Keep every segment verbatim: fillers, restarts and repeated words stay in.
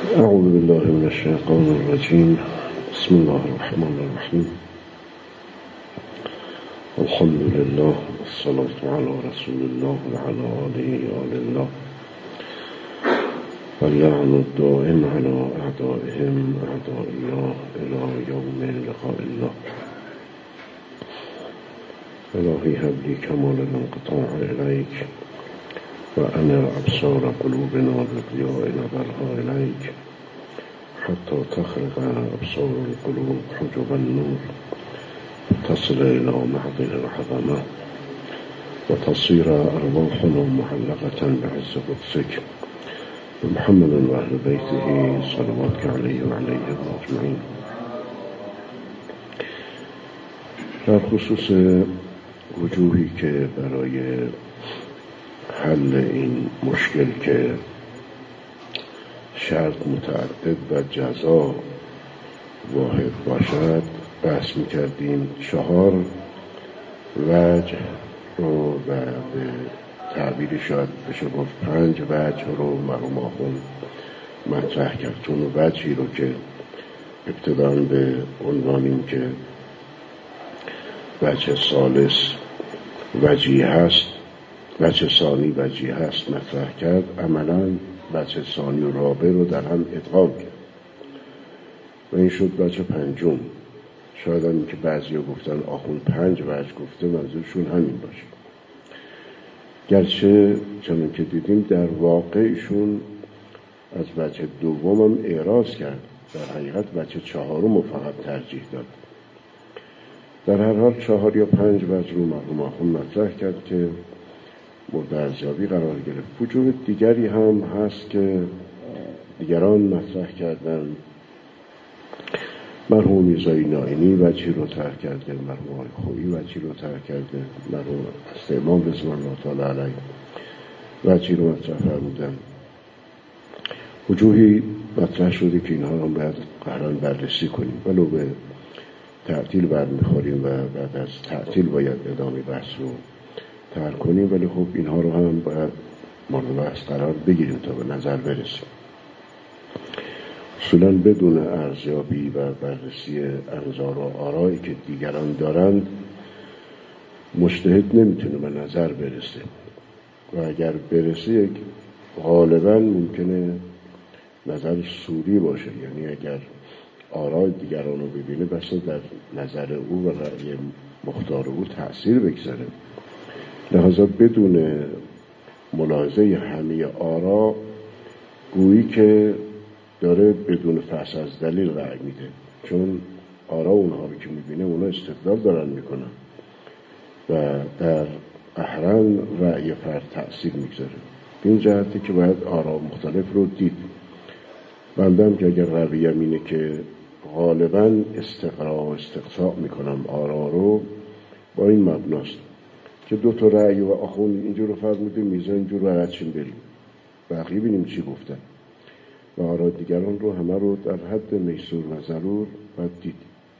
أعوذ بالله من الشيطان الرجيم. بسم الله الرحمن الرحيم. الحمد لله والصلاة على رسول الله وعلى آله آل الله واللعن الدائم على أعدائهم أعداء الله إلى يوم لقاء الله. إلهي هب لي كمال الانقطاع إليك وأنا أبصار قلوبنا بضياء نظرها إليك حتى تخرق أبصار القلوب حجب النور تصل إلى معدن العظمة وتصير أرواحنا معلقة بعز قدسك محمد وأهل بيته صلواتك عليه وعليهم أجمعين. در خصوص وجوهی که برای حل این مشکل که شرط متعدد و جزا واحد باشد بحث میکردیم. چهار وجه رو و به تعبیری شاید بشه گفت پنج وجه رو مرحوم آخوند مطرح کرد. چون وجهی رو که ابتداً به عنوانیم که وجه ثالث وجهی هست، وجه ثانی وجهی هست مطرح کرد. عملاً وجه ثانی و رابع رو در هم ادغام کرد و این شد وجه پنجم. شاید هم که بعضی ها گفتن آخوند پنج وجه گفته منظورشون همین باشه، گرچه چنان که دیدیم در واقعشون از وجه دوم هم اعراض کرد. در حقیقت وجه چهارم رو فقط ترجیح داد. در هر حال چهار یا پنج وجه رو مرحوم آخوند مطرح کرد که مورد ارزیابی قرار گرفت. وجوه دیگری هم هست که دیگران مطرح کردن. مرحوم میرزایی نائینی وجهی رو طرح کرده، مرحوم آقای خویی وجهی رو طرح کرده، مرحوم حضرت امام رضوان الله تعالی علیه وجهی رو مطرح فرمودن. وجوهی مطرح شده که اینها رو باید قرآن بررسی کنیم، ولو به تعطیل برمیخوریم و بعد از تعطیل باید ادامه بحث رو ترک کنیم، ولی خب اینها رو هم باید مورد بحث قرار بگیریم تا به نظر برسیم. اصولاً بدون ارزیابی و بررسی انظار و آرایی که دیگران دارند مجتهد نمیتونه به نظر برسه و اگر برسه یک غالباً ممکنه نظر سوری باشه، یعنی اگر آرای دیگران رو ببینه بس در نظر او و رأی مختار او تأثیر بگذاره. لحاظا بدون ملاحظه همه آرا گویی که داره بدون فحص از دلیل رأی میده، چون آرا اونها رو که میبینه اونا استدلال دارن میکنن و در احرام رأی فرد تأثیر میگذاره. این جهتی که باید آرا مختلف رو دید. بندم که اگر رویم اینه که غالباً استقراء و استقصاء میکنم آرا رو، با این مبناست که دو تا رأی و آخوند اینجور رو فرموده میزان اینجور رو ردشیم بریم بقیه بینیم چی گفتن و آرا دیگران رو همه رو در حد میسور و ضرور باید دید.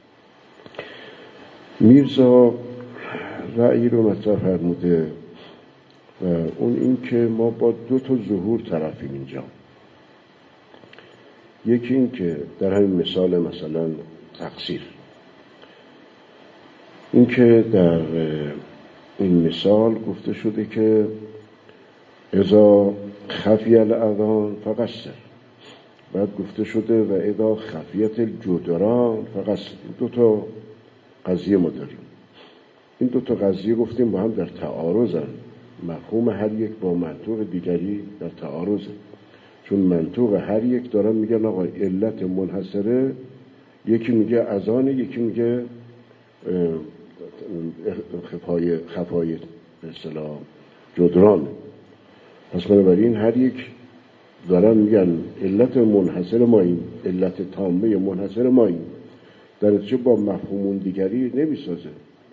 میرزا رأیی رو مطرح فرموده و اون این که ما با دو تا ظهور طرفیم اینجا. یکی این که در همین مثال مثلا تقصیر، این که در این مثال گفته شده که اذا خفی الاذان فقصر، بعد گفته شده و اذا خفیت الجدران فقصر. این دو تا قضیه ما داریم. این دو تا قضیه گفتیم با هم در تعارضن، مفهوم هر یک با منطوق دیگری در تعارضه، چون منطوق هر یک دارن میگن آقا علت منحصره، یکی میگه اذان، یکی میگه خفای خفای به اصطلاح جدران. پس بنابراین هر یک دارن میگن علت منحصر ما این، علت تامه منحصر ما این، در نتیجه با مفهوم دیگری نمیسازه.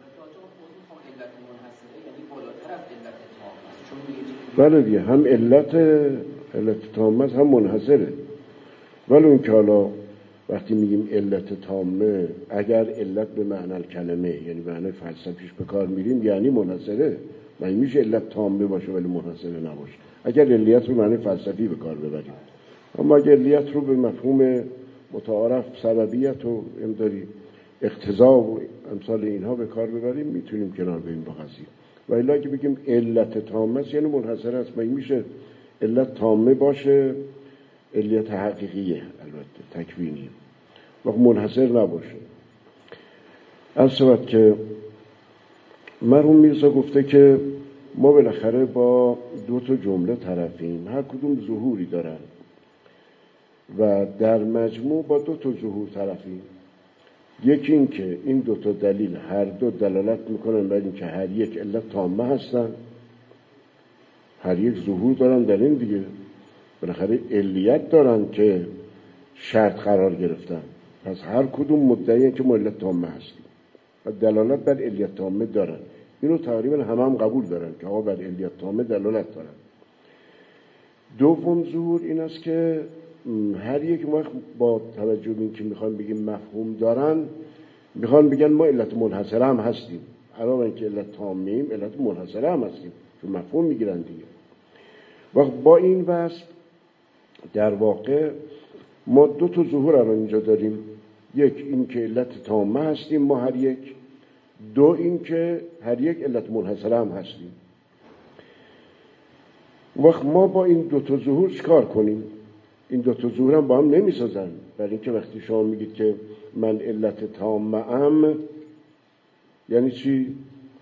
بله دیگه، هم علت علت تامه هم منحصره، ولی اون که حالا وقتی میگیم علت تامه اگر علت به معنی کلمه یعنی به معنی فلسفیش به کار میریم یعنی منحصره، معنی میشه علت تامه باشه ولی منحصره نباشه. اگر علیت رو معنی فلسفی به کار ببریم اما اگه علیت رو به مفهوم متعارف سببیت و امداری اقتضا و امثال اینها به کار ببریم میتونیم کنار بریم با قضیه. و الا که بگیم علت تامه است یعنی منحصر است، مگه میشه علت تامه باشه علیت حقیقیه البته تکوینیه و منحصر نباشه. از صورت که مرحوم میرزا گفته که ما بالاخره با دو تا جمله طرفیم، هر کدوم ظهوری دارن و در مجموع با دو تا ظهور طرفیم. یکی این که این دو تا دلیل هر دو دلالت میکنن بر این که هر یک علت تامه هستن، هر یک ظهور دارن در این دیگه، بالاخره علیت دارن که شرط قرار گرفتن، پس هر کدوم مدعیه که ما علت تامه هستیم و دلالت بر علیت تامه دارن. اینو تقریبا همه هم قبول دارن که آقا بر علیت تامه دلالت دارن. دوم ظهور این است که هر یک وقت با توجه به این که میخوان بگیم مفهوم دارن، میخوان بگن ما علت منحصره هم هستیم، علاوه اینکه علت تامیم علت منحصره هم هستیم، چون مفهوم میگیرن دیگه. وقت با این وصف در واقع ما دو تا ظهور الان اینجا داریم، یک این که علت تامه هستیم ما هر یک، دو این که هر یک علت منحصره هم هستیم. وقت ما با این دو تا ظهور چیکار کنیم؟ این دو تا ظهور هم با هم نمیسازن، برای اینکه وقتی شما میگید که من علت تامه ام یعنی چی؟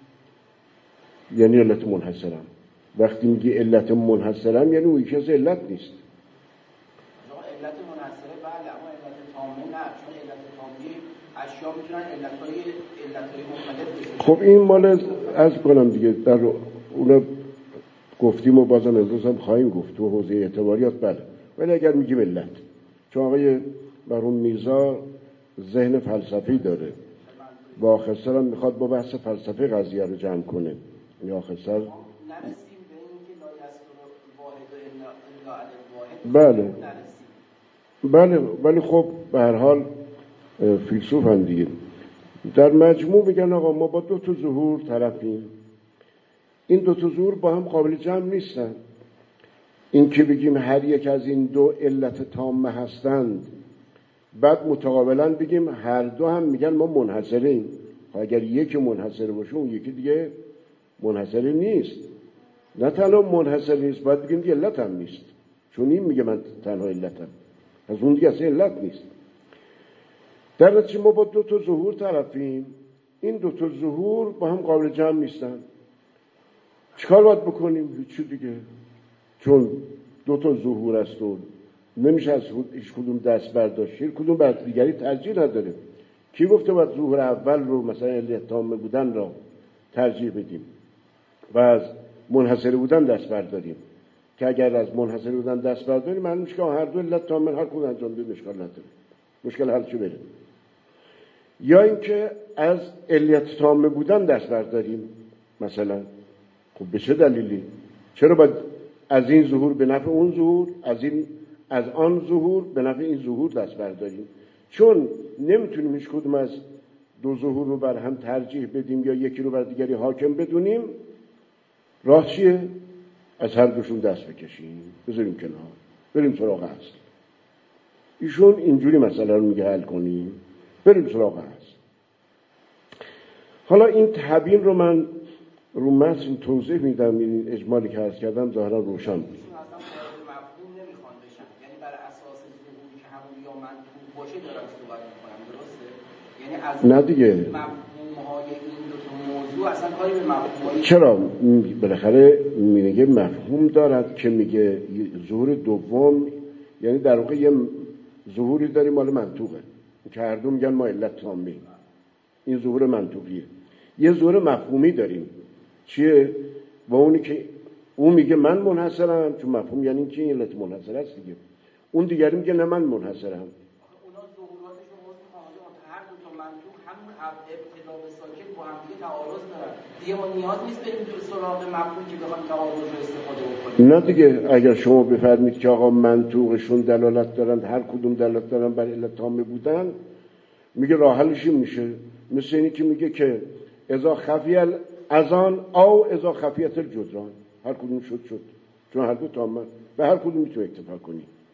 یعنی علت منحصرم. وقتی میگی علت منحصرم یعنی اون یکی از علت نیست. علت منحصره بله، اما علت تامه نه، چون علت تامه اشیا میتونن علتهای علتهای مختلف بشن. خب این مال از کنم دیگه در اون گفتیم و بازم امروز هم خواهیم گفت تو حوزه اعتباریات بله. ولی اگر میگیم علت، چون آقای مرحوم میرزا ذهن فلسفی داره و آخر سر هم میخواد با بحث فلسفه قضیه رو جمع کنه، یعنی آخر سر نرسیم به این که لا یستر واحد الا واحد. بله بله ولی خب به هر حال فیلسوف هم دیگه. در مجموع میگن آقا ما با دو تا ظهور طرفیم، این دو تا ظهور با هم قابل جمع نیستن. این که بگیم هر یک از این دو علت تامه هستند بعد متقابلا بگیم هر دو هم میگن ما منحصریم، اگر یکی منحصر باشه اون یکی دیگه منحصر نیست. نه تنها منحصر نیست، باید بگیم دیگه علت هم نیست، چون این میگه من تنها علتم، از اون دیگه اصلا علت نیست. در نتیجه ما با دو تا ظهور طرفیم، این دو تا ظهور با هم قابل جمع نیستن. چیکار باید بکنیم؟ هیچ دیگه، چون دو تا ظهور است و نمیشه از هیچ کدوم دست برداشت، هیچ کدوم بر دیگری ترجیح نداره. کی گفته باید ظهور اول رو مثلا علت تامه بودن را ترجیح بدیم و از منحصر بودن دست برداریم؟ که اگر از منحصر بودن دست برداریم معلوم میشه که هر دو علت تامه هر کدوم انجام بدیم اشکال نداره، مشکل حل چه بره. یا اینکه از علت تامه بودن دست برداریم مثلا، خب به چه دلیلی؟ چرا باید از این ظهور به نفع اون ظهور، از این از آن ظهور به نفع این ظهور دست برداریم؟ چون نمیتونیم هیچ کدوم از دو ظهور رو بر هم ترجیح بدیم یا یکی رو بر دیگری حاکم بدونیم. راه چیه؟ از هر دوشون دست بکشیم، بذاریم کنار، بریم سراغ اصل. ایشون اینجوری مسئله رو میگه حل کنیم، بریم سراغ اصل. حالا این تبیین رو من رو متن توضیح میدم، این اجمالی که عرض کردم ظاهرا روشن بود. مفهوم نمیخوان بشن، یعنی بر اساس ظهوری که همون یا منطوق باشه دارن صحبت میکنن، درسته؟ یعنی از نه دیگه مفهوم‌های این دو تا موضوع اصلا کاری به مفهوم‌های چرا بالاخره میگه مفهوم دارد که میگه ظهور دوم، یعنی در واقع یه ظهوری داریم مال منطوقه که هر دو میگن ما علت تامه، این ظهور منطوقیه. یه ظهور مفهومی داریم، چیه؟ و اونی که اون میگه من منحصرم، چون مفهوم یعنی که این علت منحصر است دیگه. اون دیگری میگه نه من منحصرم. اونا ظهوراتشون واسه خواهده هر دو تا منطوق همون ابتدا به ساکن با هم دیگه تعارض دارن دیگه، ما نیاز نیست بریم تو سراغ مفهوم که بخوام تعارض رو استفاده بکنیم. نه دیگه، اگر شما بفرمید که آقا منطوقشون دلالت دارن، هر کدوم دلالت دارن بر علت تامه بودن، میگه راه حلش این میشه مثل اینی که میگه که اذا خفی الاذان او اذا خفیت الجدران، هر کدوم شد شد، چون هر دو تامه به هر کدوم میتونه اکتفا کنی،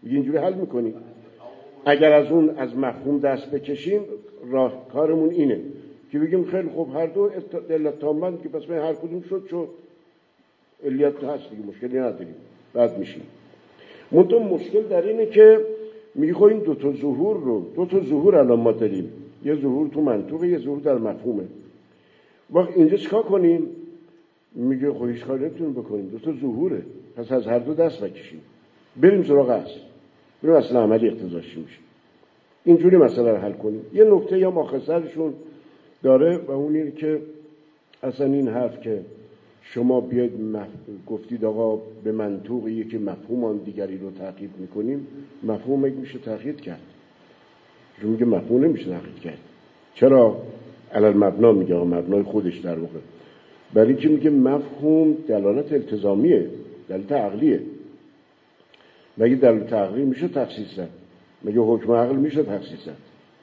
میگه اینجوری حل میکنیم. اگر از اون از مفهوم دست بکشیم راهکارمون اینه که بگیم خیلی خوب هر دو علت تامه که پس هر کدوم شد شد علیت هست دیگه، مشکلی نداریم، بعد میشیم. منتها مشکل در اینه که میگه خب این دو تا ظهور رو دو تا ظهور الان ما داریم، یه ظهور تو منطوقه، یه ظهور در مفهومه. وقت اینجا چیکار کنیم؟ میگه خب هیچ کاری نمیتونیم بکنیم، دو تا ظهوره، پس از هر دو دست بکشیم، بریم سراغ اصل، بریم اصل عملی اقتضاش میشه، اینجوری مسئله رو حل کنیم. یه نکته یا ماخذرشون داره و اون اینه که اصلا این حرف که شما بیاید مف... گفتید آقا به منطوق یکی مفهوم آن دیگری رو تأکید میکنیم، مفهوم میشه تأکید کرد، چون میگه مفهوم نمیشه تأکید کرد. چرا؟ علل مبنا میگه، مبنای خودش در واقع، برای اینکه میگه مفهوم دلالت التزامیه، دلالت عقلیه. مگه دلالت عقلی میشه تخصیص زد؟ مگه حکم عقل میشه تخصیص زد؟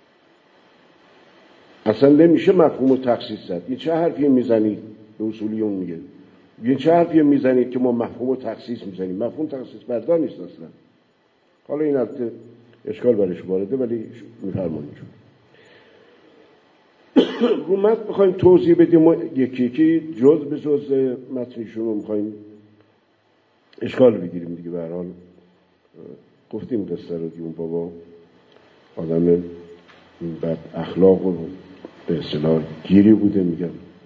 اصلا نمیشه مفهوم رو تخصیص زد. این چه حرفی میزنید؟ به اصولیون میگه این چه حرفی میزنید که ما مفهوم رو تخصیص میزنیم؟ مفهوم تخصیص بردار نیست اصلا. حالا این البته اشکال برش وارده، ولی میفرمایید چون رو متن بخوایم توضیح بدیم و یکی یکی جز به جز متنشون رو میخوایم اشکال بگیریم دیگه. به هر حال گفتیم قصه رو دیگه، اون بابا آدم بد اخلاق و به اصطلاح گیری بوده، میگم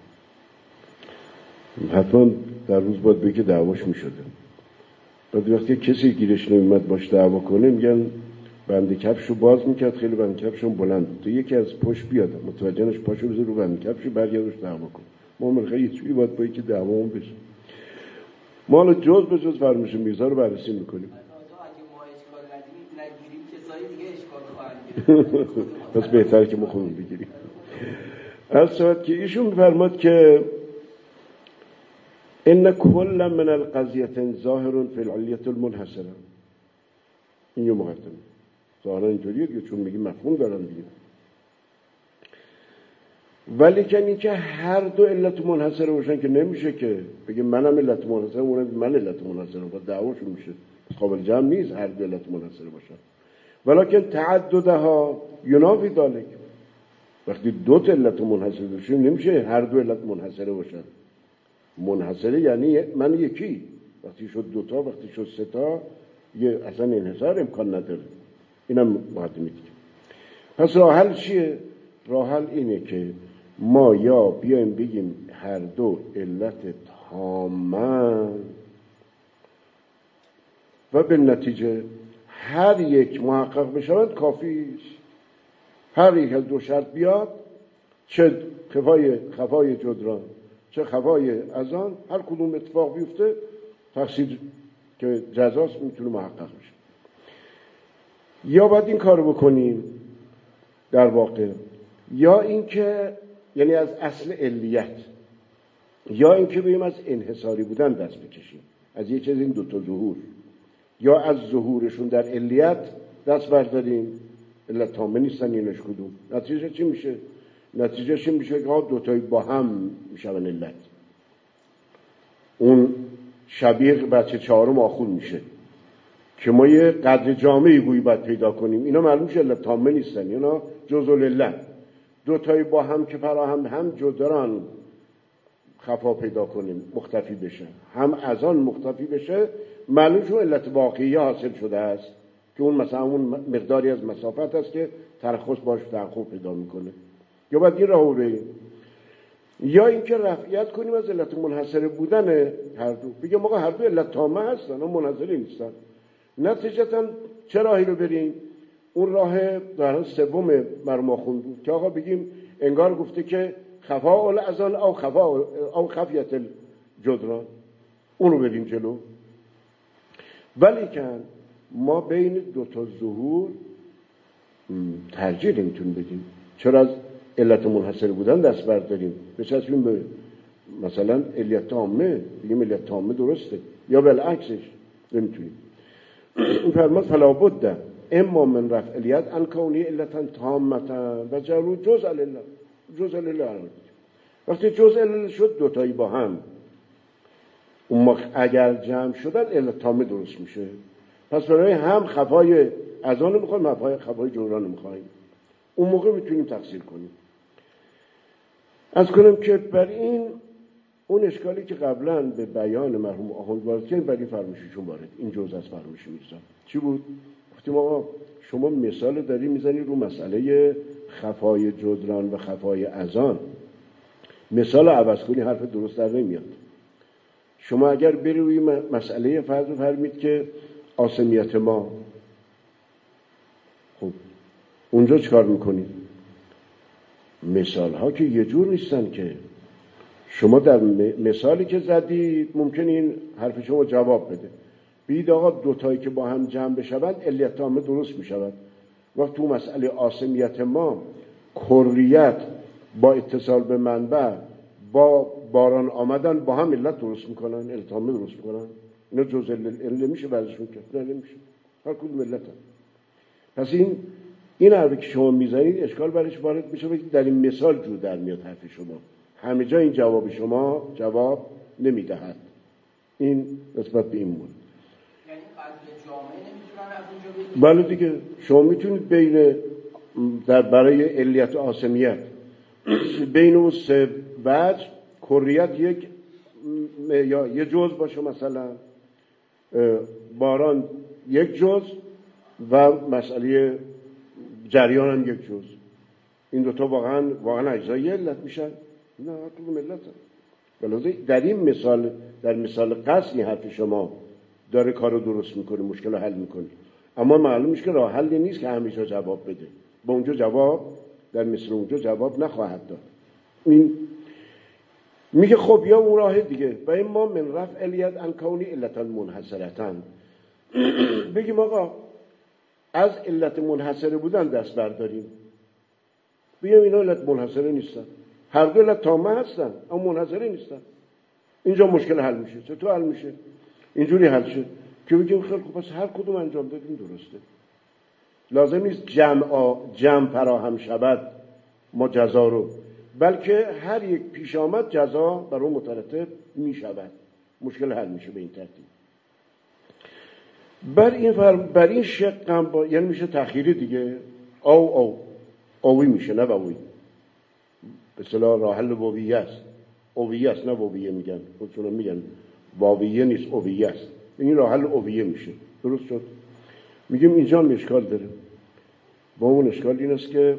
حتما در روز باید بگه دعواش میشده. بعد وقتی کسی گیرش نمیمد باش دعوا کنه، میگن بند کفشو باز میکرد، خیلی بند کفشون بلند بود، تو یکی از پشت بیاد متوجهش پاشو بذار رو بند کفشو برگردش دعوا کن. ما ملخه یه چوی باید با یکی دعوامون بشه. ما حالا جز به جز فرمایش میرزا رو بررسی میکنیم. پس بهتره که ما خودمون بگیریم. از ساعت که ایشون فرماد که ان کل من القضیه ظاهر فی العلیه المنحصره، این یه مقدمه ظاهرا اینطوریه که چون میگی مفهوم دارن دیگه، ولی که این که هر دو علت منحصره باشن که نمیشه که بگه منم علت منحصره اونم من علت منحصره، با دعواشون میشه، قابل جمع نیست هر دو علت منحصره باشن. ولکن تعددها ینافی ذلک، وقتی دو تا علت منحصره باشن نمیشه هر دو علت منحصره باشن. منحصره یعنی من یکی، وقتی شد دو تا، وقتی شد سه تا، یه اصلا انحصار امکان نداره. اینم مقدمه دیگه. پس راه حل چیه؟ راه حل اینه که ما یا بیایم بگیم هر دو علت تامه و به نتیجه هر یک محقق بشود کافیست. هر یک از دو شرط بیاد، چه خفای خفای جدران چه خفای اذان، هر کدوم اتفاق بیفته تقصیر که جزاست میتونه محقق بشه. یا باید این کارو بکنیم در واقع، یا اینکه یعنی از اصل علیت، یا اینکه بگیم از انحصاری بودن دست بکشیم، از یه چیز این دوتا ظهور، یا از ظهورشون در علیت دست برداریم. علت تامه نیستن اینش کدوم. نتیجه چی میشه؟ نتیجه چی میشه؟ که ها دوتایی با هم میشون علت. اون شبیه بچه چهارم آخون میشه که ما یه قدر جامعی گویی باید پیدا کنیم. اینا معلوم شه علت تامه نیستن، اینا جزء العلت. دوتایی با هم که فراهم هم جدران خفا پیدا کنیم، مختفی بشه، هم از آن مختفی بشه، معلوم شو علت واقعی حاصل شده است که اون مثلا اون مقداری از مسافت است که ترخص باش تحقق پیدا میکنه. یا باید این راهو بریم، یا اینکه رفعیت کنیم از علت منحصره بودن هر دو، بگیم آقا هر دو علت تامه هستن اما منحصره نیستن. نتیجتا چه راهی رو بریم؟ اون راه در سوم مرما خون بود که آقا بگیم انگار گفته که خفاء الاذان او خفاء او خفیت الجدران، اون رو بریم جلو. ولی که ما بین دو تا ظهور ترجیح نمیتونیم بدیم. چرا از علت منحصر بودن دست برداریم بچسبیم به مثلا علت تامه، بگیم علت تامه درسته، یا بالعکسش نمیتونیم. این فرماد فلا بد اما من رفع علیت ان کونی علتا تامتا و جلو جزء العلت. جزء العلت وقتی جزء العلت شد دوتایی با هم، اون اگر جمع شدن علت تامه درست میشه. پس برای هم خفای اذان رو میخوایم، هم خفای جبران رو میخوایم. اون موقع میتونیم تقصیر کنیم. از کنم که بر این اون اشکالی که قبلا به بیان مرحوم آخوند وارد کردیم، برای فرمایششون وارد این جزء از فرمایش میرزا چی بود؟ گفتیم آقا شما مثال داری میزنی رو مسئله خفای جدران و خفای اذان، مثال عوض کنی حرف درست در نمیاد. شما اگر بری روی مسئله فرض فرمید که عاصمیت ما، خب اونجا چکار میکنید؟ مثال ها که یه جور نیستن که شما در مثالی که زدید ممکن این حرف شما جواب بده، بید آقا دوتایی که با هم جمع بشوند علیت تامه درست میشود. وقت تو مسئله عاصمیت ما کریت با اتصال به منبع با باران آمدن با هم علت درست میکنن، علت تامه درست میکنن. اینا جز علت میشه بعضشون که نه نمیشه، هر کدوم علت هم. پس این این حرفی که شما میزنید اشکال برش وارد میشه که در این مثال جور در میاد حرف شما، همه جا این جواب شما جواب نمیدهد. این نسبت به این مورد. یعنی قضیه جامعه نمیتونن از اونجا بله دیگه، شما میتونید بین در برای علیت عاصمیت بین اون سه وجه کریت یک یا یه جز باشه، مثلا باران یک جز و مسئله جریان هم یک جز، این دوتا واقعا واقعا اجزای علت میشن؟ نه، هر کدوم علت هم. ولی در این مثال، در مثال قصد این حرف شما داره کار رو درست میکنه، مشکل رو حل میکنه، اما معلوم میشه که راه حلی نیست که همیشه جواب بده. با اونجا جواب در مثل اونجا جواب نخواهد داد. این میگه خب یا اون راه دیگه و این ما من رفع الید ان کونی علتا منحصرتن، بگیم آقا از علت منحصره بودن دست برداریم، بگیم اینا علت منحصره نیستن، هر دو علت تامه هستن اما منحصره نیستن. اینجا مشکل حل میشه. چطور حل میشه؟ اینجوری حل شد که بگیم خیلی خوب پس هر کدوم انجام دادیم درسته، لازم نیست جمع جمع فراهم شود ما جزا رو، بلکه هر یک پیش آمد جزا بر اون مترتب می شود، مشکل حل میشه به این ترتیب. بر این فر... بر این شق هم با... یعنی میشه تأخیری دیگه، او او اوی میشه نه اوی، به اصطلاح راه حل واویه است، اویه است نه واویه میگن، خودشون میگن واویه نیست اویه است، این راه حل اویه میشه. درست شد؟ میگیم اینجا هم اشکال داره. با اون اشکال این است که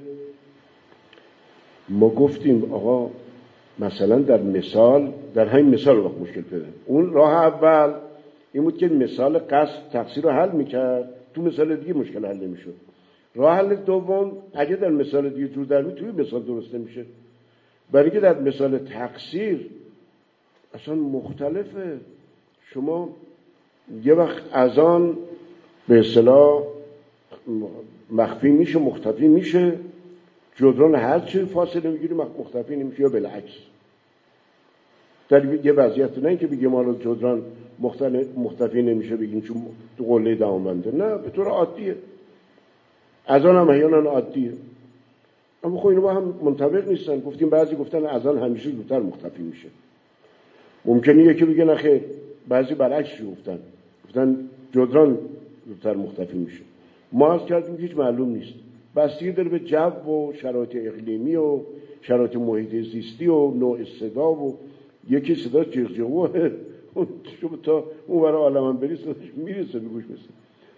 ما گفتیم آقا مثلا در مثال، در همین مثال وقت مشکل پیدا، اون راه اول این بود که مثال قصد تقصیر رو حل میکرد، تو مثال دیگه مشکل حل نمیشد. راه حل دوم اگه در مثال دیگه جور در می توی مثال درست نمیشه، برای که در مثال تقصیر اصلا مختلفه. شما یه وقت اذان به اصطلاح مخفی میشه مختفی میشه، جدران هر چی فاصله میگیری مختفی نمیشه یا بالعکس. در یه وضعیت نه اینکه بگیم حالا جدران مختفی نمیشه بگیم چون تو قله دامنده، نه به طور عادیه. اذان هم احیانا عادیه، اما خب اینا با هم منطبق نیستن. گفتیم بعضی گفتن اذان همیشه زودتر مختفی میشه، ممکنه یکی بگه نه خیر، بعضی برعکسش گفتن گفتن جدران زودتر مختفی میشه. ما از کردیم هیچ معلوم نیست، بستگی داره به جو و شرایط اقلیمی و شرایط محیط زیستی و نوع صدا و یکی صدا جغجغوه شما تا اون برای عالمان بری صداش میرسه به گوش بسید،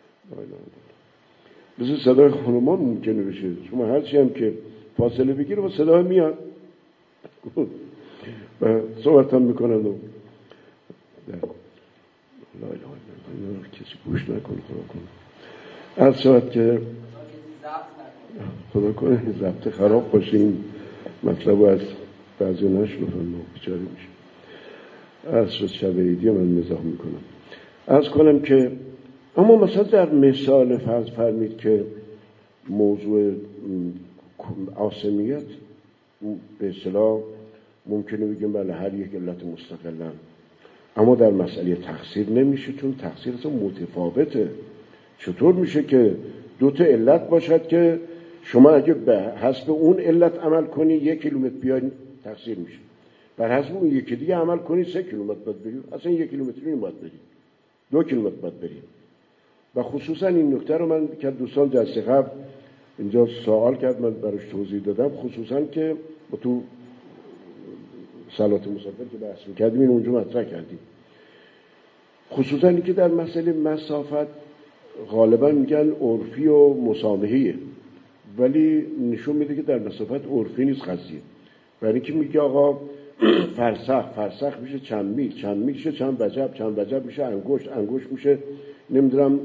مثل صدای خانمان ممکنه بشه. شما هرچی هم که فاصله بگیره با صدا میاد و صحبت هم میکنن و لا اله الا الله کسی گوش نکنه خدا کنه. از شاید که خدا کنه ضبط خراب باشه این مطلب از بعضی نشنفن و بیچاره میشه. از شد شب عیدی من مزاح میکنم. از کنم که اما مثلا در مثال فرض فرمید که موضوع عاصمیت به اصطلاح ممکنه بگیم بله هر یک علت مستقلن، اما در مسئله تقصیر نمیشه، چون تقصیر اصلا متفاوته. چطور میشه که دو تا علت باشد که شما اگه به حسب اون علت عمل کنی یک کیلومتر بیاین تقصیر میشه، بر حسب اون یکی دیگه عمل کنی سه کیلومتر باید برید، اصلا یک کیلومتری باید برید، دو کیلومتر باید برید. و خصوصا این نکته رو من که دوستان جلسه قبل اینجا سوال کرد، من براش توضیح دادم، خصوصا که با تو صلات مسافر که بحث میکردیم این اونجا مطرح کردیم، خصوصا این که در مسئله مسافت غالبا میگن عرفی و مسامحیه، ولی نشون میده که در مسافت عرفی نیست قضیه. برای اینکه میگه آقا فرسخ، فرسخ میشه چند میل، چند میل میشه چند وجب، چند وجب میشه انگشت، انگشت میشه نمیدونم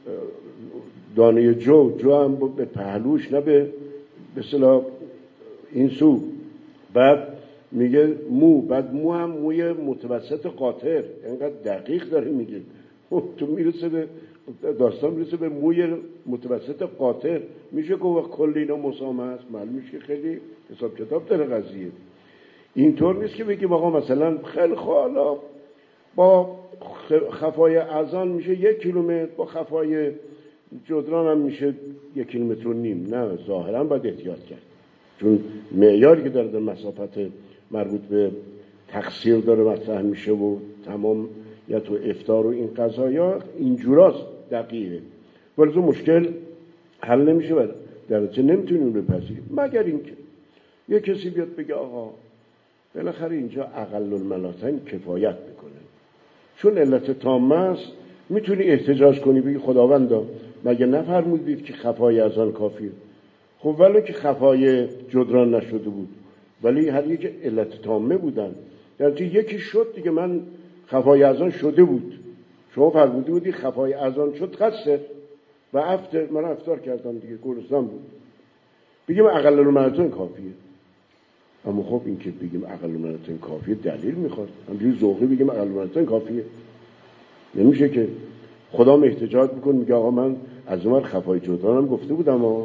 دانه جو، جو هم به پهلوش، نه به به اصطلاح این سو. بعد میگه مو، بعد مو هم موی متوسط قاطر، اینقدر دقیق داره میگه. تو میرسه به داستان میرسه به موی متوسط قاطر، میشه گفت کل اینا مسامحه است؟ معلوم میشه که خیلی حساب کتاب داره قضیه. اینطور نیست که بگیم آقا مثلا خیلی حالا با خفای اذان میشه یک کیلومتر، با خفای جدران هم میشه یک کیلومتر و نیم. نه، ظاهرا باید احتیاط کرد، چون معیاری که داره در مسافت مربوط به تقصیر داره مطرح میشه و تمام یا تو افطار و این قضایا اینجوراست دقیقه، ولی تو مشکل حل نمیشه و درجه نمیتونیم بپذیریم، مگر اینکه یه کسی بیاد بگه آقا بالاخره اینجا اقل الملاطن کفایت میکنه، چون علت تامه است، میتونی احتجاج کنی بگی خداوندا مگه نفرمودید که خفای اذان کافیه؟ خب ولی که خفای جدران نشده بود، ولی هر یک علت تامه بودن، در یکی شد دیگه، من خفای اذان شده بود، شما فرموده بودی خفای اذان شد خسته و افطر، من افطار کردم دیگه، گرسنم بود، بگیم اقل الملاطن کافیه. اما خب این که بگیم اقل الملاطن کافیه دلیل میخواد، همجوری ذوقی بگیم اقل الملاطن کافیه نمیشه که. خدا احتجاج میکنه میگه آقا من از اون خفای جدرانم گفته بودم، اما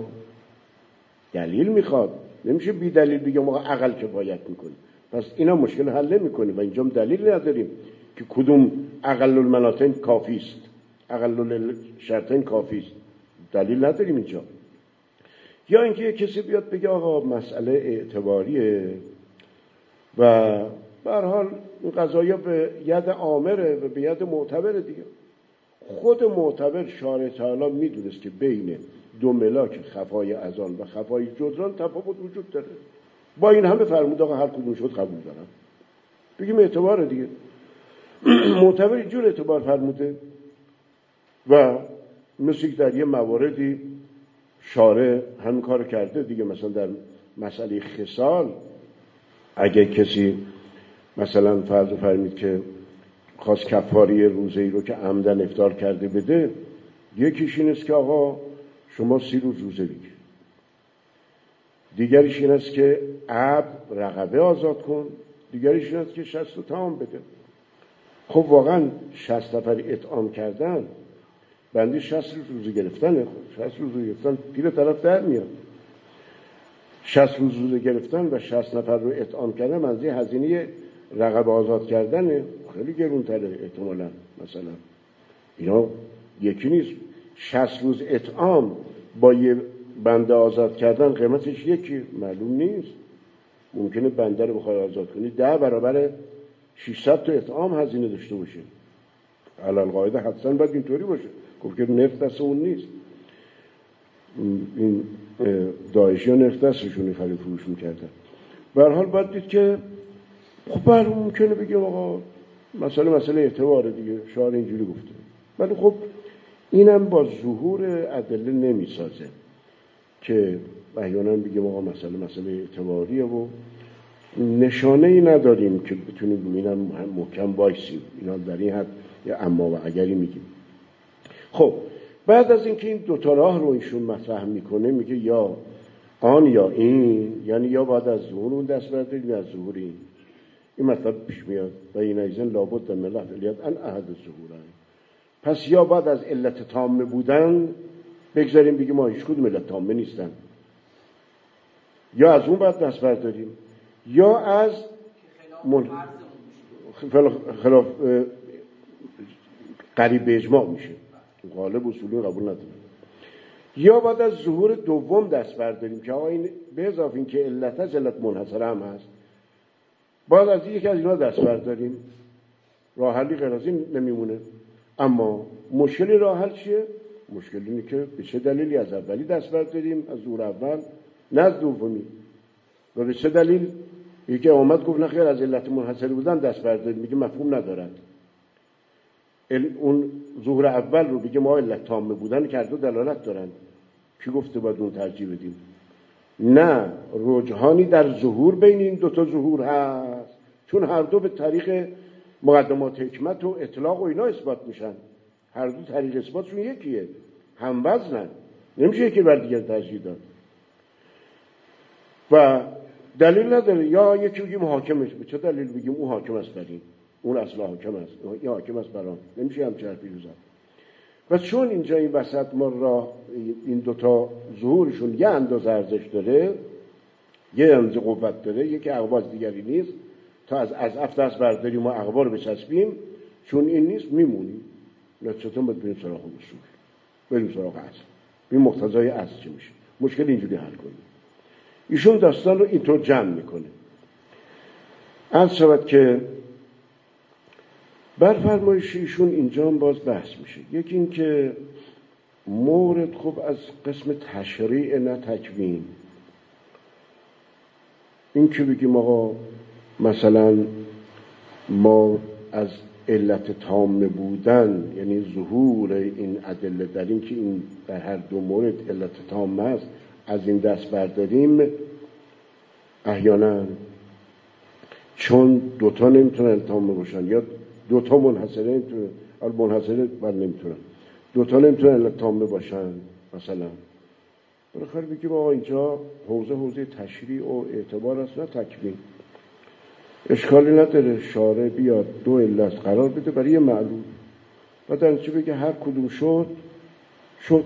دلیل میخواد، نمیشه بی دلیل بگیم آقا اقل کفایت میکنه. پس اینا مشکل حل نمیکنه و اینجا دلیل نداریم که کدوم اقل الملاطن کافی است، اقل الشرطین کافی است، دلیل نداریم اینجا. یا اینکه یک کسی بیاد بگه آقا مسئله اعتباریه و به هر حال این قضایا به ید آمره و به ید معتبره دیگه. خود معتبر شارع تعالی میدونست که بین دو ملاک خفای اذان و خفای جدران تفاوت وجود داره، با این همه فرمود آقا هر کدوم شد قبول دارم، بگیم اعتباره دیگه. معتبر اینجور اعتبار فرموده و مثل در یه مواردی شارع همین کار کرده دیگه. مثلا در مسئله خصال اگه کسی مثلا فرض فرمید که خواست کفاری روزه ای رو که عمدن افطار کرده بده، یکیش این است که آقا شما سی روز روزه بگیر، دیگریش این است که عبد رقبه آزاد کن، دیگریش این است که شصت و طعام بده. خب واقعا شصت نفر اطعام کردن بندی شصت روز روزه گرفتنه، خب شصت روز روزه گرفتن پیر طرف در میاد. شصت روز روزه گرفتن و شصت نفر رو اطعام کردن منزی هزینه رقبه آزاد کردنه، خیلی گرونتره احتمالاً. مثلا اینا یکی نیست، شصت روز اطعام با یه بنده آزاد کردن قیمتش یکی معلوم نیست. ممکنه بنده رو بخوای آزاد کنی ده برابر ششصد تا اطعام هزینه داشته باشه. علل قاعده حتما باید اینطوری باشه، گفت که نفت دست اون نیست. این داعشی ها نفت دستشونی خرید فروش میکردن. به هر حال باید دید که خب بله ممکنه بگیم آقا مسئله مسئله اعتباره دیگه، شاعر اینجوری گفته، ولی خب اینم با ظهور ادله نمیسازه که احیانا بگیم آقا مسئله مسئله اعتباریه و نشانه ای نداریم که بتونیم ببینم محکم وایسیم. اینا در این حد یا اما و اگری میگیم. خب بعد از اینکه این دوتا راه رو ایشون مطرح میکنه میگه یا آن یا این، یعنی یا بعد از ظهور اون دست برداریم یا از ظهور این. این مطلب پیش میاد و این ایزن لابد من الاحتیاط ان احد ظهورن. پس یا بعد از علت تامه بودن بگذاریم بگیم ما هیچ کدوم علت تامه نیستن، یا از اون بعد دست برداریم، یا از من... خلاف قریب به اجماع میشه، غالب اصولی قبول نداره. یا بعد از ظهور دوم دست برداریم که آقا این به اضافه این که علت از علت منحصره هم هست، بعد از یکی از اینا دست برداریم، راه حلی غیر از این نمیمونه. اما مشکلی راه حل چیه؟ مشکل اینه که به چه دلیلی از اولی دست برداریم، از ظهور اول نه از دومی، و به چه دلیل یکی آمد گفت نه خیر از علت منحصره بودن دست برداریم، میگه مفهوم ندارد. اون ظهور اول رو بگه ما علت تامه بودن که هر دو دلالت دارن، کی گفته باید اون ترجیح بدیم؟ نه، رجحانی در ظهور بین این دوتا ظهور هست، چون هر دو به طریق مقدمات حکمت و اطلاق و اینا اثبات میشن، هر دو طریق اثباتشون یکیه، هم وزنن، نمیشه یکی بر دیگر ترجیح داد و دلیل نداره. یا یکی بگیم حاکمش، به چه دلیل بگیم اون حاکم است بر این، اون اصلا حاکم است، این حاکم است برام، نمیشه هم چرفی رو زد. و چون اینجا این وسط ما را این دوتا ظهورشون یه اندازه ارزش داره، یه اندازه قوت داره، یکی اقواز دیگری نیست، تا از از اف دست برداریم و اقوا رو بچسبیم، چون این نیست میمونیم. نتیجتاً باید بریم سراغ اصول، بریم سراغ اصل، این مقتضای اصل چی میشه، مشکل اینجوری حل کنیم. ایشون داستان رو اینطور جمع میکنه. عرض شود که بر فرمایش ایشون اینجا هم باز بحث میشه. یکی این که مورد خوب از قسم تشریع نه تکوین، این که بگیم آقا مثلا ما از علت تام بودن، یعنی ظهور این ادله در این که این در هر دو مورد علت تام است، از این دست برداریم، احیانا چون دوتا نمیتونن تام باشن یا دوتا منحصره نمیتونن، حال منحصره بر نمیتونن، دوتا نمیتونن تام باشن، مثلا بالاخره بگیم آقا اینجا حوزه حوزه تشریع و اعتبار است نه تکوین. اشکالی نداره شارع بیاد دو علت قرار بده برای یه معلوم و در چه بگه هر کدوم شد شد،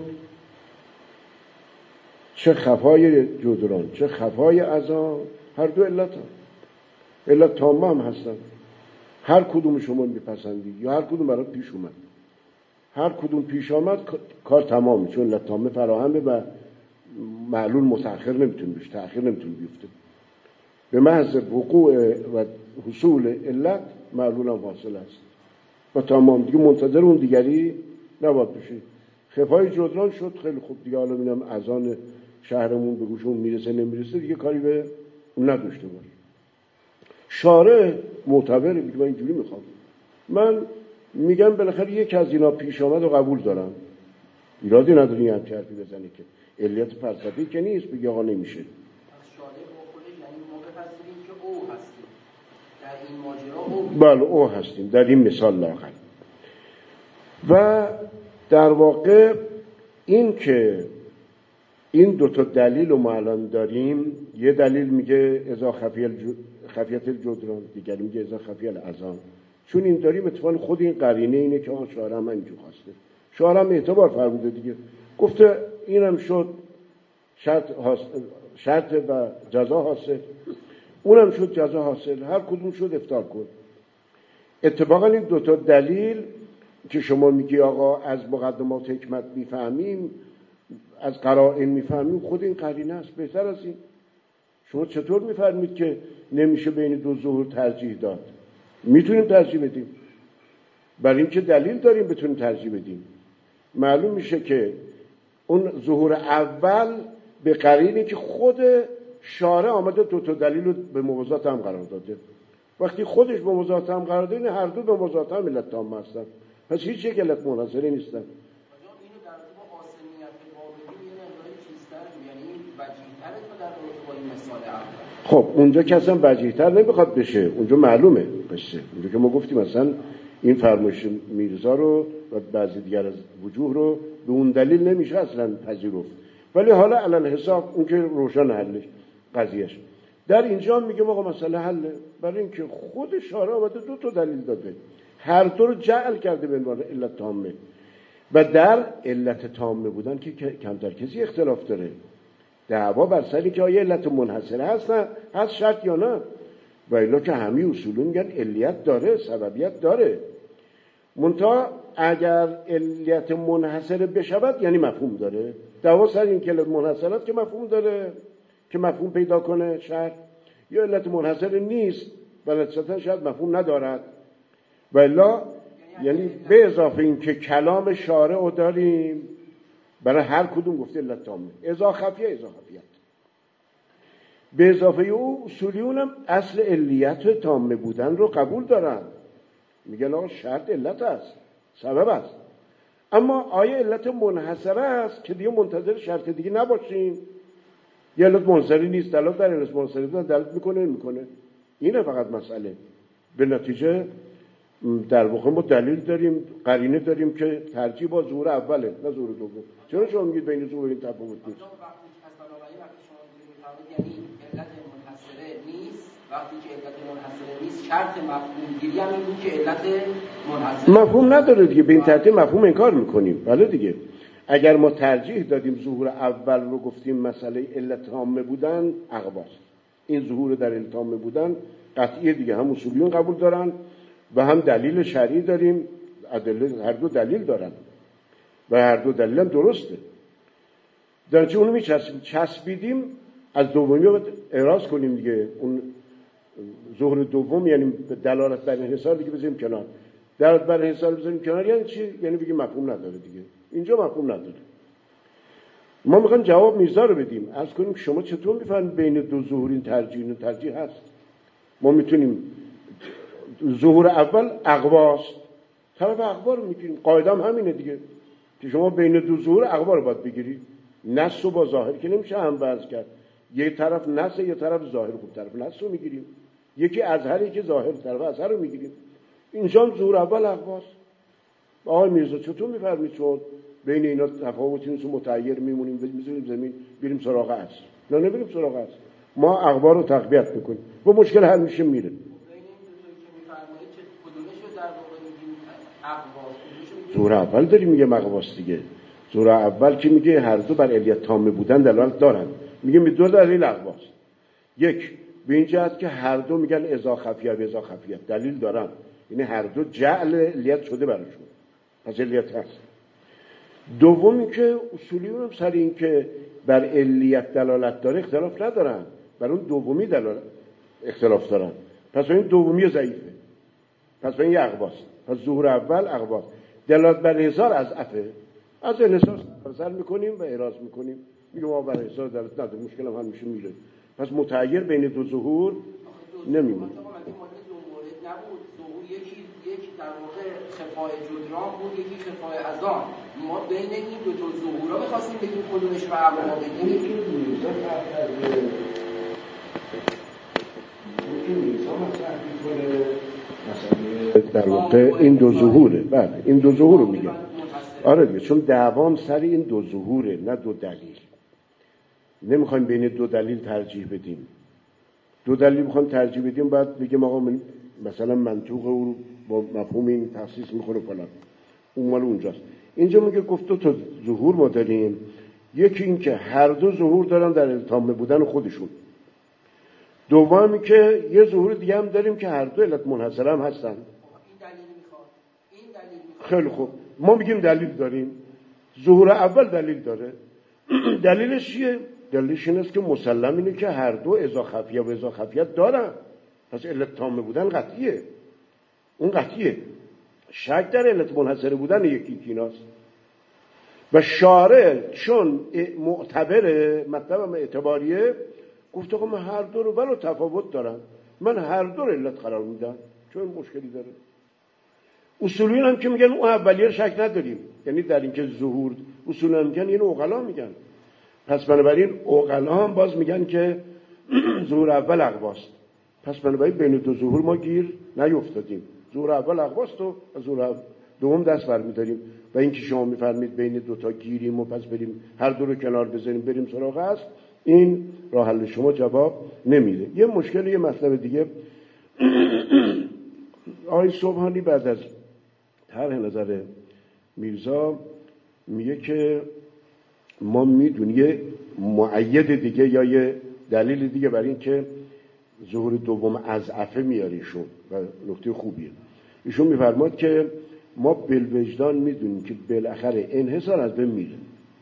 چه خفای جدران چه خفای اذان، هر دو علت هم علت تامه هم هستن، هر کدوم شما میپسندید یا هر کدوم برات پیش اومد، هر کدوم پیش آمد کار تمامه، چون علت تامه فراهمه و معلول متأخر نمیتونه بشه، تأخیر نمیتونه بیفته، به محض وقوع و حصول علت معلول هم حاصل است و تمام دیگه، منتظر اون دیگری نباید بشه. خفای جدران شد، خیلی خوب دیگه، حالا ببینم اذان شهرمون به گوشمون میرسه نمیرسه دیگه کاری به اون نداشته باش. شارع معتبره، میگه من اینجوری میخوام، من میگم بالاخره یک از اینا پیش آمد و قبول دارم، ایرادی نداری هم چرفی بزنه که علیت فلسفی که نیست بگی آقا نمیشه. از شارع با خودش یعنی ما بپذیریم که او هستیم در این ماجرا، او بله او هستیم در این مثال لااقل. و در واقع این که این دوتا دلیل رو ما الان داریم، یه دلیل میگه اذا خفیت الجدران، دیگری میگه اذا خفی الاذان، چون این داریم اتفاقا خود این قرینه اینه که آن شارع هم اینجور خواسته، شارع هم اعتبار فرموده دیگه، گفته اینم شد شرط, شرط و جزا حاصل، اونم شد جزا حاصل، هر کدوم شد افطار کن. اتفاقا این دوتا دلیل که شما میگی آقا از مقدمات حکمت میفهمیم، از قرائن میفهمیم، خود این قرینه است. بهتر از این شما چطور میفرمید که نمیشه بین دو ظهور ترجیح داد؟ میتونیم ترجیح بدیم، برای اینکه دلیل داریم بتونیم ترجیح بدیم. معلوم میشه که اون ظهور اول به قرینه که خود شارع آمده دو تا دلیل رو به موازات هم قرار داده. وقتی خودش به موازات هم قرار داده، هر دو به موازات هم علت تام هستن، پس هیچ یک علت منحصره نیستن. خب اونجا که اصلا وجیه‌تر نمیخواد بشه، اونجا معلومه قصه، اونجا که ما گفتیم مثلا این فرمایش میرزا رو و بعضی دیگر از وجوه رو به اون دلیل نمیشه اصلا پذیرفت، ولی حالا علل حساب اون که روشن حلش قضیهش در اینجا میگه آقا مسئله حله، برای اینکه خود شارع آمده دو تا دلیل داده، هر دو رو جعل کرده به عنوان علت تامه، و در علت تامه بودن که کمتر کسی اختلاف داره، دعوا بر سری که آیا علت منحصره هست نه هست شرط یا نه، و الا که همه اصولون میگن علیت داره، سببیت داره، منتها اگر علیت منحصره بشود یعنی مفهوم داره. دعوا سر این که علت منحصره است که مفهوم داره، که مفهوم پیدا کنه شرط، یا علت منحصره نیست و نتیجتا شاید مفهوم ندارد، و الا یعنی به اضافه این که کلام شارع رو داریم برای هر کدوم گفته علت تامه، اذا خفیه اذا خفیت. به اضافه او اصولیون هم اصل علیت تامه بودن رو قبول دارن، میگن آقا شرط علت است، سبب است، اما آیا علت منحصره است که دیگه منتظر شرط دیگه نباشیم؟ یه علت منحصری نیست، دلالت بر علت منحصری دلالت میکنه میکنه اینه فقط مسئله. به نتیجه در واقع ما دلیل داریم، قرینه داریم که ترجیح با ظهور اوله نه ظهور دوم. چرا شما میگید بین ظهور این تفاوت نیست؟ یعنی علت منحصره نیست، وقتی که علت منحصره نیست شرط مفهوم گیری هم این بود که علت منحصره مفهوم نداره دیگه، به این ترتیب مفهوم انکار میکنیم. بله دیگه، اگر ما ترجیح دادیم ظهور اول رو گفتیم مسئله علت تامه بودن اقواست، این ظهور در علت تامه بودن قطعیه دیگه، هم اصولیون قبول دارن و هم دلیل شرعی داریم، ادله هر دو دلیل دارن و هر دو دلیل هم درسته. در چه اونو میچسبیدیم از دومی رو اعراض کنیم دیگه، اون ظهور دوم یعنی دلالت بر انحصار دیگه بذاریم کنار، دلالت بر انحصار بذاریم کنار یعنی چی؟ یعنی بگیم مفهوم نداره دیگه، اینجا مفهوم نداره. ما میخوایم جواب میرزا رو بدیم، عرض کنیم شما چطور میفهمید بین دو ظهور این ترجیح این ترجیح هست؟ ما میتونیم ظهور اول اقواست، طرف اقوا رو میگیریم، قاعده هم همینه دیگه که شما بین دو ظهور اقوا رو باید بگیرید، نص و با ظاهر که نمیشه هم وضع کرد، یه طرف نص یه طرف ظاهر، خوب طرف نص رو میگیریم، یکی اظهر یکی ظاهر، طرف اظهر رو میگیریم. اینجا هم ظهور اول اقواست. آقای میرزا چطور میفرمید چون بین اینا تفاوتی نیست و متغیر میمونیم میذاریم زمین بریم سراغ اصل؟ نه نمیریم سراغ اصل، ما اقوا رو تقویت میکنیم و مشکل حل میشه میره. ظهور اول داریم میگه اقواست دیگه، ظهور اول که میگه هر دو بر علیت تامه بودن دلالت دارن، میگه می دو دلیل اقواست. یک به این جهت که هر دو میگن اذا خفیه و اذا خفیت دلیل دارن، یعنی هر دو جعل علیت شده براشون، پس علیت هست. دومی که اصولیون هم سر این که بر علیت دلالت داره اختلاف ندارن، بر اون دومی دلالت اختلاف دارن، پس این دومی ضعیفه، پس این اقواست، پس ظهور اول اقواست. دلالت بر انحصار از عفه، از انحصار سر میکنیم و اعراض میکنیم، میگم ما بر انحصار دلالت نداره، مشکل هم همیشه میره، پس متغیر بین دو ظهور نمیمونه. یکی یکی در واقع خفای جدران بود، یکی خفای اذان. ما بین این دو تا ظهورا می‌خواستیم بگیم کدومش رو اقوا بگیم. یکی میرزا در واقع این دو ظهوره، بله این دو ظهور رو میگم. آره دیگه، چون دعوام سر این دو ظهوره نه دو دلیل. نمیخوایم بین دو دلیل ترجیح بدیم. دو دلیل میخوایم ترجیح بدیم باید بگیم آقا من مثلا منطوق او با مفهوم این تخصیص میخوره فلان، اون مال اونجاست. اینجا میگه گفت دو تا ظهور ما داریم، یکی این که هر دو ظهور دارن در التامه بودن خودشون، دومی که یه ظهور دیگه هم داریم که هر دو علت منحصره هم هستن. این دلیل میخواد، این دلیل میخواد. خیلی خوب، ما میگیم دلیل داریم، ظهور اول دلیل داره. دلیلش چیه؟ دلیلش این است که مسلم اینه که هر دو اذا خفیه و اذا خفیت دارن، پس علت تامه بودن قطعیه، اون قطعیه، شک در علت منحصره بودن یکی کیناست. و شارع چون معتبره، مطلب اعتباریه، گفت آقا من هر دو رو ولو تفاوت دارن، من هر دو رو علت قرار میدم، چون مشکلی داره. اصولیون هم که میگن اون اولیه شک نداریم، یعنی در اینکه ظهور، اصولیون میگن اینو عقلا میگن، پس بنابراین عقلا هم باز میگن که ظهور اول اقواست، پس بنابراین بین دو ظهور ما گیر نیفتادیم، ظهور اول اقواست و ظهور دوم دست برمیداریم. و اینکه شما میفرمید بین دو تا گیریم و پس بریم هر دو رو کنار بذاریم بریم سراغ است، این راه حل شما جواب نمیده. یه مشکل، یه مطلب دیگه آقای سبحانی بعد از طرح نظر میرزا میگه که ما میدونیم یه مؤید دیگه یا یه دلیل دیگه برای این که ظهور دوم از عفه میاریشون و نکته خوبیه. ایشون میفرماد که ما بالوجدان میدونیم که بالاخره انحصار از بین میره.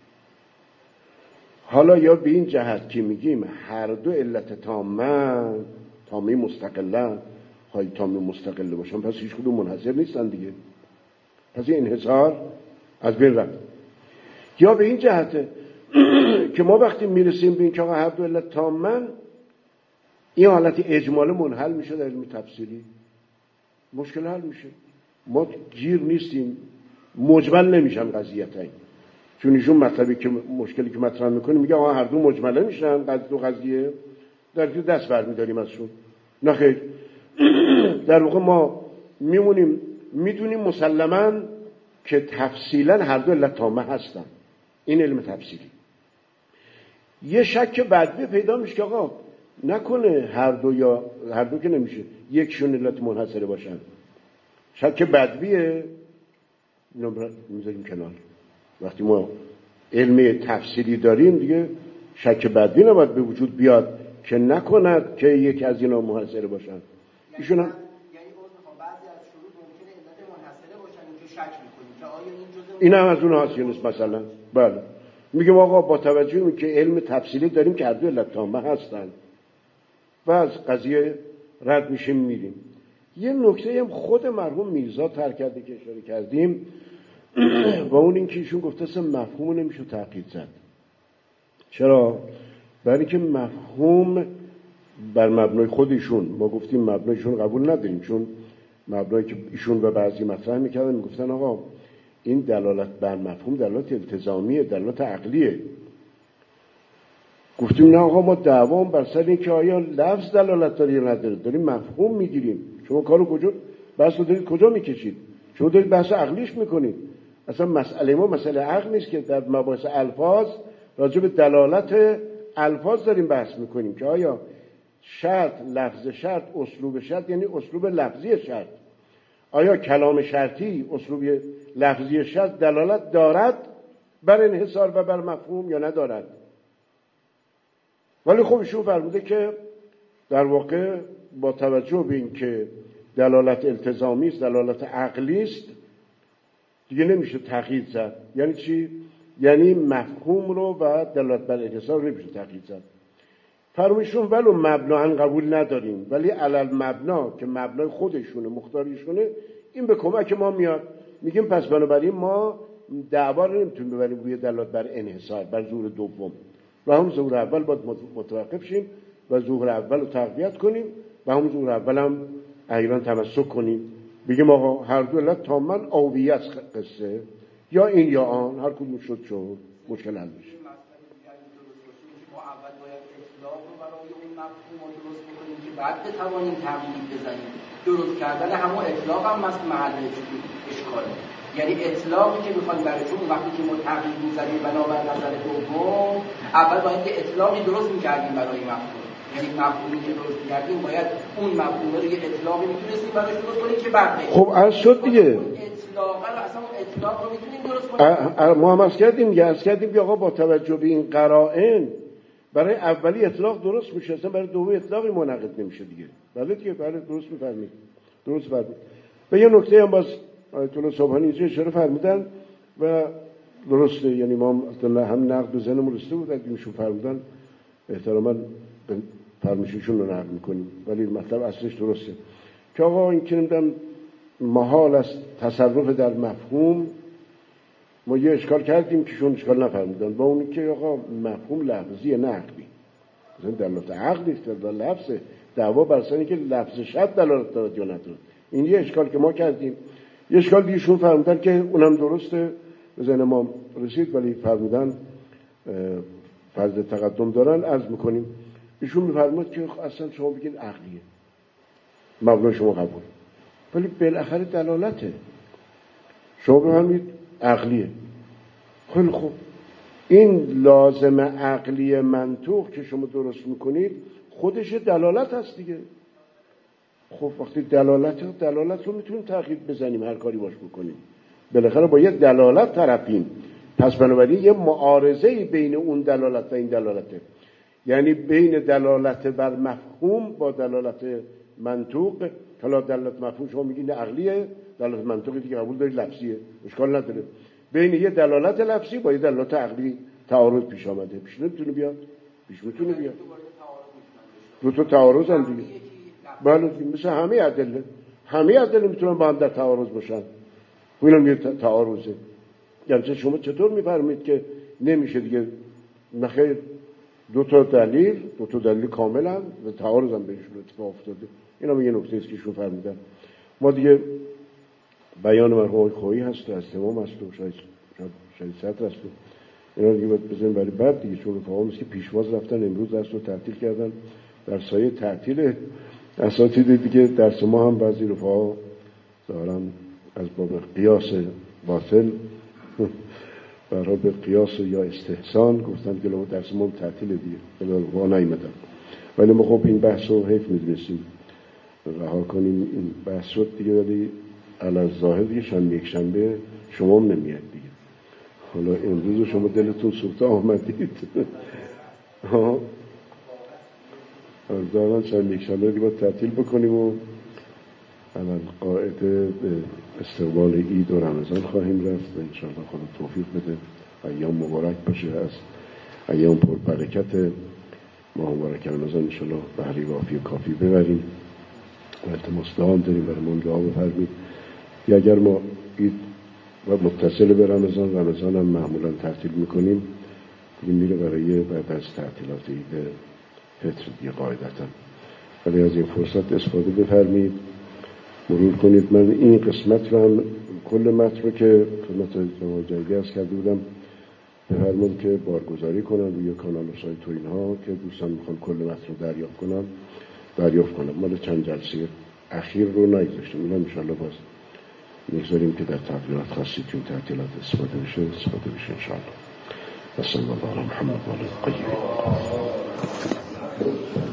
حالا یا به این جهت که میگیم هر دو علت تامه تامه مستقلن، های تامه مستقله باشن، پس هیچ کدوم منحصر نیستن دیگه، پس این انحصار از بین رفت. یا به این جهته که ما وقتی میرسیم به این که آقا هر دو علت تامن، این حالت اجمال منحل میشه در علم تفسیری، مشکل حل میشه. ما گیر نیستیم، مجمل نمیشن قضیتایی، چون ایشون مطلبی که مشکلی که مطرح میکنه میگه آقا هر دو مجمله میشن، قضیه دو قضیه در که دست برمیداریم ازشون. نه خیر، در واقع ما میمونیم میدونیم مسلماً که تفصیلا هر دو علت تامه هستن. این علم تفصیلی. یه شک بدوی پیدا میشه که آقا نکنه هر دو، یا هر دو که نمیشه یکشون علت منحصره باشن. شک بدویه، میذاریم کنار. وقتی ما علم تفصیلی داریم دیگه شک بدوی نباید به وجود بیاد که نکند که یک از اینا منحصره باشن. ایشون هم این هم از اون حاصل نیست. مثلا بله میگم آقا با توجه به که علم تفصیلی داریم که هر دو علت تامه هستن و از قضیه رد میشیم میریم. یه نکته هم خود مرحوم میرزا ترک کرده که اشاره کردیم و اون این که ایشون گفته اصلا مفهوم نمیشه تعقید زد. چرا؟ برای که مفهوم بر مبنای خودشون، ما گفتیم مبنایشون قبول نداریم، چون مبنایی که ایشون و بعضی مطرح میکردن میگفتن آقا این دلالت بر مفهوم دلالت التزامیه، دلالت عقلیه. گفتیم نه آقا ما دعوام بر سر این که آیا لفظ دلالت داره یا نداره، داریم مفهوم میگیریم. شما کارو کجا بحث رو دارید کجا میکشید؟ شما دارید بحث عقلیش میکنید. اصلا مسئله ما مسئله عقل نیست که در مباحث الفاظ راجع به دلالت الفاظ داریم بحث میکنیم که آیا شرط لفظ شرط اسلوب شرط یعنی اسلوب لفظی شرط، آیا کلام شرطی اسلوب لفظی شرط دلالت دارد بر انحصار و بر مفهوم یا ندارد؟ ولی خب ایشون فرموده که در واقع با توجه به این که دلالت التزامی است، دلالت عقلی است، دیگه نمیشه تقیید زد. یعنی چی؟ یعنی مفهوم رو و دلالت بر انحصار رو نمیشه تقیید زد. فرمایشون ولو مبنا قبول نداریم ولی علل مبنا که مبنای خودشونه مختاریشونه، این به کمک ما میاد. میگیم پس بنابراین ما دعوا رو نمیتونیم ببریم روی دلالت بر انحصار، بر ظهور دوم، و هم ظهور اول باید متوقف شیم و ظهور اول رو تقویت کنیم و هم ظهور اول هم احیانا تمسک کنیم. بگیم آقا هر دو علت تاماً آویت قصه، یا این یا آن، هر کدوم شد شد، مشکل حل میشه. بعد بتوانیم تمهید بزنیم. درست کردن همون اطلاق هم مثل محل اشکاله. یعنی اطلاقی که میخوایم برای چون وقتی که ما تغییر میزنیم بنابر نظر دوم، اول باید یه اطلاقی درست میکردیم برای مفهوم. یعنی مفهومی که درست میکردیم باید اون مفهومه رو یه اطلاقی میتونستیم براش درست کنیم که بعد بگیم. خب از شد دیگه. اطلاقا رو اصلا اون اطلاق رو میتونیم درست کنیم. ما هم از کردیم دیگه، از کردیم که آقا با توجه به این قرائن برای اولی اطلاق درست میشه، اصلا برای دومی اطلاقی منعقد نمیشه دیگه. بله دیگه، بله درست میفرمایید. درست فرمودید. و یه نکته هم باز آیت الله سبحانی اینجا اشاره فرمودن و درسته، یعنی ما اصلا هم نقد به ذهنمون رسیده بود اگه ایشون فرمودن احتراما به فرمایششون رو نقد میکنیم، ولی مطلب اصلش درسته که آقا این که نمیدونم محال است تصرف در مفهوم. ما یه اشکال کردیم که شون اشکال نفرمودن با اونی که آقا مفهوم لفظی نه عقلی، مثلا دلالت عقلی است، دلالت لفظه، دعوا بر سر اینکه لفظ شد دلالت دارد یا ندارد. این یه اشکال که ما کردیم. یه اشکال دیگه شون فرمودن که اونم درسته به ذهن ما رسید ولی فرمودن فرض تقدم دارن، عرض میکنیم. ایشون میفرمود که اصلا شما بگید عقلیه، مبنا شما قبول، ولی بالاخره دلالته. شما بفرمایید عقلیه. خیلی خوب، این لازم عقلی منطوق که شما درست میکنید خودش دلالت هست دیگه. خب وقتی دلالت دلالت رو میتونیم تغییر بزنیم، هر کاری باش بکنیم، بالاخره با یه دلالت طرفیم. پس بنابراین یه معارضه‌ای بین اون دلالت و این دلالته، یعنی بین دلالت بر مفهوم با دلالت منطوق. حالا دلالت مفهوم شما میگین عقلیه، دلالت منطقی دیگه قبول دارید لفظیه، اشکال نداره. بین یه دلالت لفظی با یه دلالت عقلی تعارض پیش آمده، پیش نمیتونه بیاد، پیش میتونه بیاد. دو تا تعارض هم دیگه. بله مثل همه ادله، همه ادله میتونن با هم در تعارض باشن. اینم یه تعارضه. یعنی شما چطور میفرمایید که نمیشه دیگه؟ نخیر، دو تا دلیل دو تا دلیل کاملا و تعارض هم بینشون اتفاق افتاده. این هم یه نکته است که ایشون فرمودن. ما دیگه بیان مرحوم خویی هست و از تمام هست و شاید شاید صدر هست و اینا دیگه باید بزنیم برای بعد دیگه، چون رفاقا هست که پیشواز رفتن امروز درس رو تعطیل کردن در سایه تعطیل اساتید دیگه. درس ما هم بعضی رفاقا دارن از باب قیاس باطل برای به قیاس یا استحسان گفتن که لما درس ما تعطیل دیگه بلا رفاقا نیمدن. ولی ما خب این بحث رو حیف میدونستیم رها کنیم این بحث شد دیگه، ولی علی ظاهر دیگه شنبه یک شنبه شما هم نمیاد دیگه. حالا امروز شما دلتون سوخته آمدید ها از دارن شنبه یک شنبه دیگه باید تعطیل بکنیم و اول قاعده به استقبال عید و رمضان خواهیم رفت و انشاءالله خدا توفیق بده. ایام مبارک باشه، از ایام پربرکت ماه مبارک رمضان انشاءالله بهره وافی و کافی ببریم و التماس دعام داریم برای من دعا بفرمایید. اگر ما عید و متصل به رمضان رمضان هم معمولا تعطیل میکنیم دیگه میره برای بعد از تعطیلات عید فطر دیگه قاعدتا. ولی از این فرصت استفاده بفرمایید، مرور کنید. من این قسمت رو هم کل متن رو که خدمت جناب جنگی عرض کرده بودم بفرمایید که بارگذاری کنن روی کانال و سایت و اینها که دوستان میخوان کل متن رو دریافت کنن دریافت کنن. مال چند جلسه اخیر رو نگذاشتیم، اینا انشاءالله باز میگذاریم که در تغییرات خاصی که تعطیلات استفاده بشه استفاده بشه انشاءالله. و صلی الله علی محمد و علی الطاهرین.